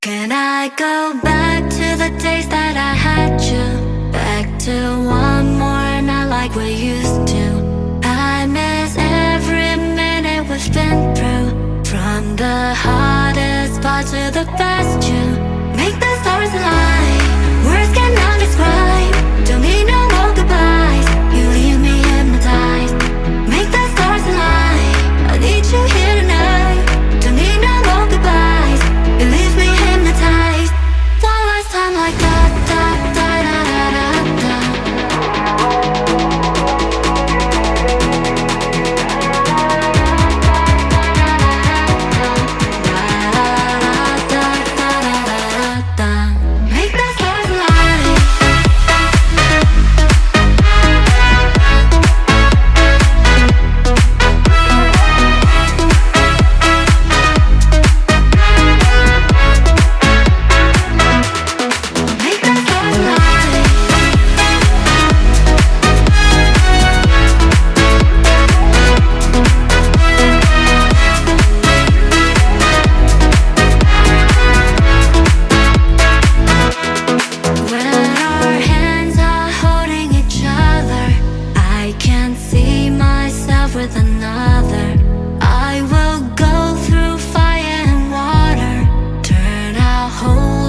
Can I go back to the days that I had you? Back to one more night like we used to. I miss every minute we've been through. From the hardest part to the best you. Make the stars align. Words cannot describe. Don't need no more goodbyes. You leave me hypnotized. Make the stars align. I need you here tonight. Don't need no more goodbyes. You leave me hypnotized. One last time like da da da da da da. Make the stars align. Make the stars align. When our hands are holding each other, I can't see myself with another. I will go through fire and water, turn our whole